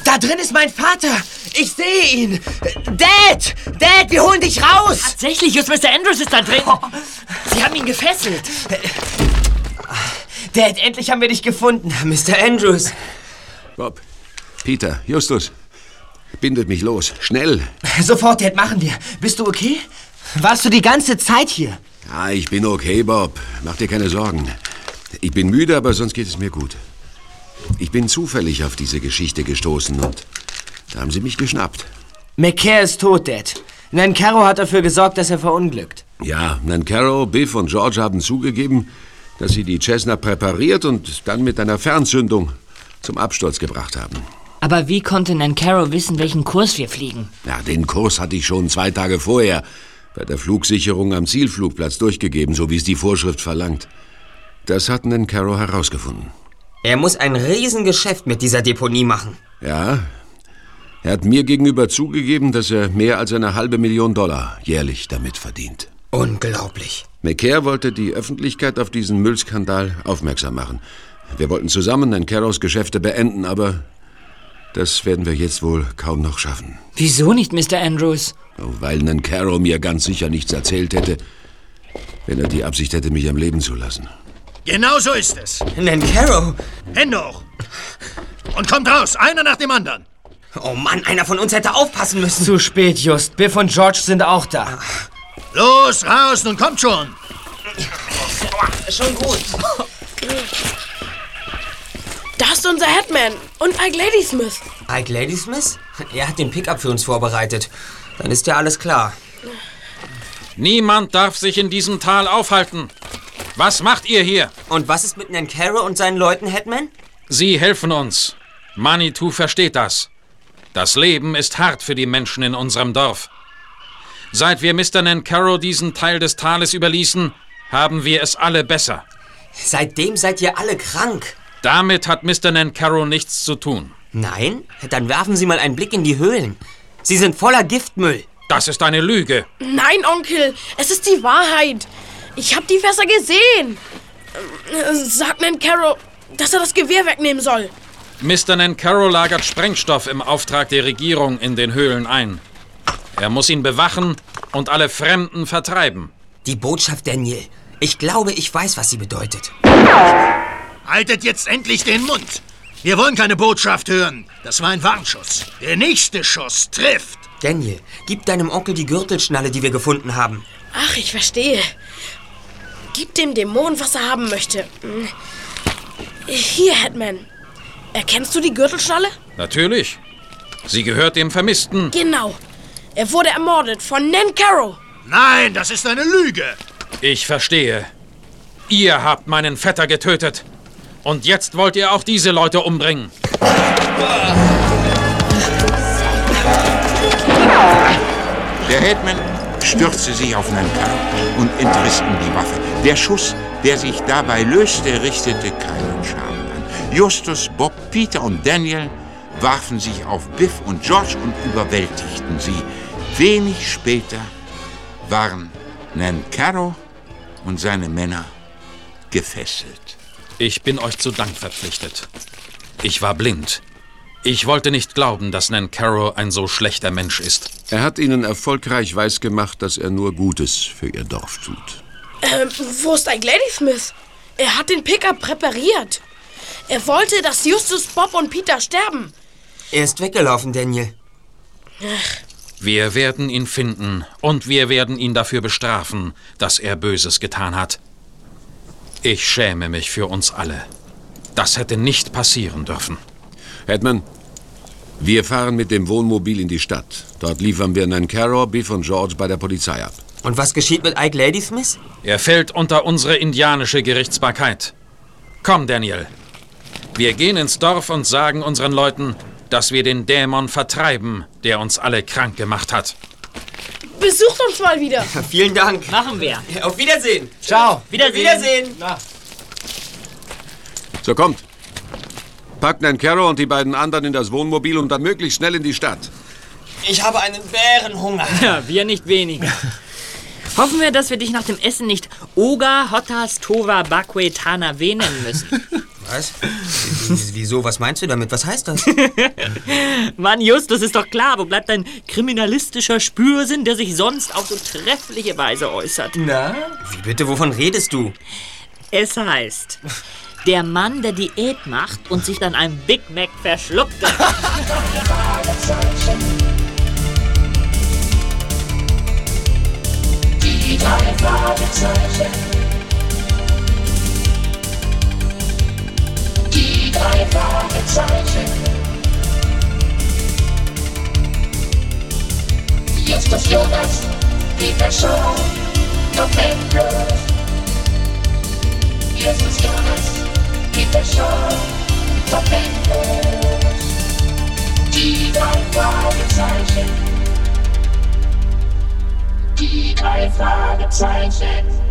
Da drin ist mein Vater. Ich sehe ihn. Dad, wir holen dich raus. Tatsächlich, just Mr. Andrews ist da drin. Sie haben ihn gefesselt. Dad, endlich haben wir dich gefunden. Mr. Andrews. Bob, Peter, Justus, bindet mich los. Schnell. Sofort, Dad, machen wir. Bist du okay? Warst du die ganze Zeit hier? Ja, ich bin okay, Bob. Mach dir keine Sorgen. Ich bin müde, aber sonst geht es mir gut. Ich bin zufällig auf diese Geschichte gestoßen und da haben sie mich geschnappt. McCare ist tot, Dad. Nancaro hat dafür gesorgt, dass er verunglückt. Ja, Nancaro, Biff und George haben zugegeben, dass sie die Cessna präpariert und dann mit einer Fernzündung zum Absturz gebracht haben. Aber wie konnte Nancaro wissen, welchen Kurs wir fliegen? Ja, den Kurs hatte ich schon 2 Tage vorher bei der Flugsicherung am Zielflugplatz durchgegeben, so wie es die Vorschrift verlangt. Das hat Nancaro herausgefunden. Er muss ein Riesengeschäft mit dieser Deponie machen. Ja, er hat mir gegenüber zugegeben, dass er mehr als $500.000 jährlich damit verdient. Unglaublich. McCare wollte die Öffentlichkeit auf diesen Müllskandal aufmerksam machen. Wir wollten zusammen Nancaros Geschäfte beenden, aber das werden wir jetzt wohl kaum noch schaffen. Wieso nicht, Mr. Andrews? Weil Nancaro mir ganz sicher nichts erzählt hätte, wenn er die Absicht hätte, mich am Leben zu lassen. Genau so ist es. Nancaro! Hände hoch! Und kommt raus, einer nach dem anderen. Oh Mann, einer von uns hätte aufpassen müssen. Zu spät, Just. Biff und George sind auch da. Los, raus, nun kommt schon. Schon gut. Da ist unser Headman und Ike Ladysmith. Ike Ladysmith? Er hat den Pickup für uns vorbereitet. Dann ist ja alles klar. Niemand darf sich in diesem Tal aufhalten. Was macht ihr hier? Und was ist mit Nancaro und seinen Leuten, Headman? Sie helfen uns. Manitou versteht das. Das Leben ist hart für die Menschen in unserem Dorf. Seit wir Mr. Nancaro diesen Teil des Tales überließen, haben wir es alle besser. Seitdem seid ihr alle krank. Damit hat Mr. Nancaro nichts zu tun. Nein? Dann werfen Sie mal einen Blick in die Höhlen. Sie sind voller Giftmüll. Das ist eine Lüge. Nein, Onkel, es ist die Wahrheit. Ich habe die Fässer gesehen. Sag Nancaro, dass er das Gewehr wegnehmen soll. Mr. Nancaro lagert Sprengstoff im Auftrag der Regierung in den Höhlen ein. Er muss ihn bewachen und alle Fremden vertreiben. Die Botschaft, Daniel. Ich glaube, ich weiß, was sie bedeutet. Haltet jetzt endlich den Mund. Wir wollen keine Botschaft hören. Das war ein Warnschuss. Der nächste Schuss trifft. Daniel, gib deinem Onkel die Gürtelschnalle, die wir gefunden haben. Ach, ich verstehe. Gib dem Dämon, was er haben möchte. Hier, Headman. Erkennst du die Gürtelschnalle? Natürlich. Sie gehört dem Vermissten. Genau. Er wurde ermordet von Nancaro. Nein, das ist eine Lüge. Ich verstehe. Ihr habt meinen Vetter getötet. Und jetzt wollt ihr auch diese Leute umbringen. Der Headman stürzte sich auf Nancaro und entriss ihm die Waffe. Der Schuss, der sich dabei löste, richtete keinen Schaden an. Justus, Bob, Peter und Daniel warfen sich auf Biff und George und überwältigten sie. Wenig später waren Nancaro und seine Männer gefesselt. Ich bin euch zu Dank verpflichtet. Ich war blind. Ich wollte nicht glauben, dass Nancaro ein so schlechter Mensch ist. Er hat ihnen erfolgreich weisgemacht, dass er nur Gutes für ihr Dorf tut. Wo ist Ike Ladysmith? Er hat den Pickup präpariert. Er wollte, dass Justus, Bob und Peter sterben. Er ist weggelaufen, Daniel. Wir werden ihn finden und wir werden ihn dafür bestrafen, dass er Böses getan hat. Ich schäme mich für uns alle. Das hätte nicht passieren dürfen. Headman, wir fahren mit dem Wohnmobil in die Stadt. Dort liefern wir Nancaro, Biff und George bei der Polizei ab. Und was geschieht mit Ike Ladysmith? Er fällt unter unsere indianische Gerichtsbarkeit. Komm, Daniel. Wir gehen ins Dorf und sagen unseren Leuten, dass wir den Dämon vertreiben, der uns alle krank gemacht hat. Besucht uns mal wieder. Vielen Dank. Machen wir. Auf Wiedersehen. Ciao. Wiedersehen. Na. So, kommt. Packt Nancaro und die beiden anderen in das Wohnmobil und dann möglichst schnell in die Stadt. Ich habe einen Bärenhunger. Ja, wir nicht weniger. Hoffen wir, dass wir dich nach dem Essen nicht Oga Hottas Tova Bakwe Tanawe nennen müssen. Was? Wieso? Was meinst du damit? Was heißt das? Mann, Justus, ist doch klar. Wo bleibt dein kriminalistischer Spürsinn, der sich sonst auf so treffliche Weise äußert? Na? Wie bitte? Wovon redest du? Es heißt, der Mann, der Diät macht und sich dann ein Big Mac verschluckte. Die 3 Fragezeichen. Die 3 Fragezeichen. Justus Jonas, die Person, noch endlos. Justus Jonas, die Person, noch endlos. Die 3 Fragezeichen. Die 3 Fragezeichen.